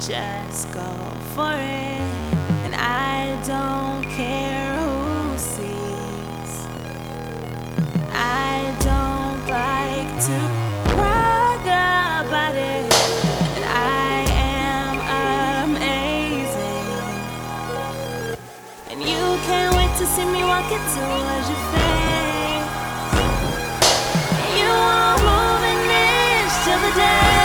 just go for it, and I don't care who sees. I don't like to brag about it, and I am amazing, and you can't wait to see me walking towards your face. You won't move an inch till the day.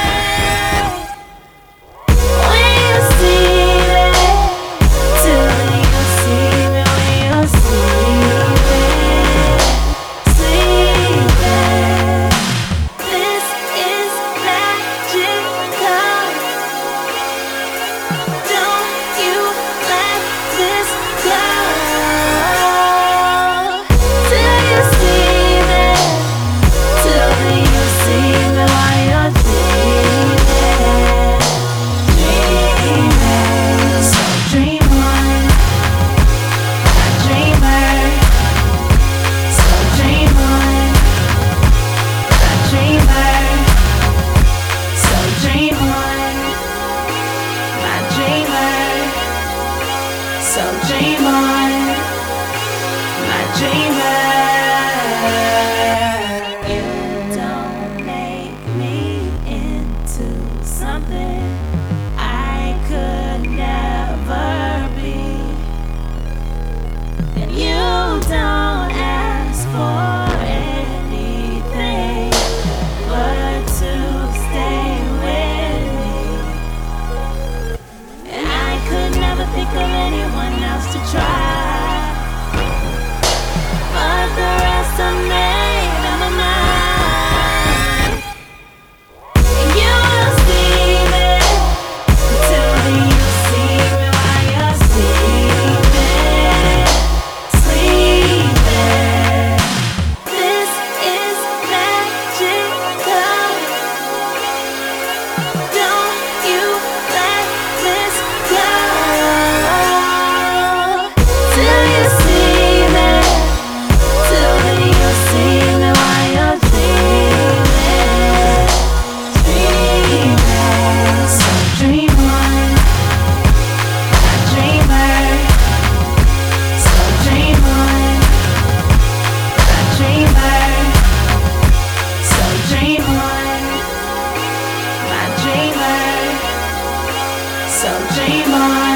So dream on, my dreamer. You don't make me into something I could never be, and you don't ask for anything but to stay with me, and I could never think of anyone else to try, but the rest I made up my mind. And you will see me till you see me while you're sleeping, sleeping. This is magical. Don't you let this go. So dream on.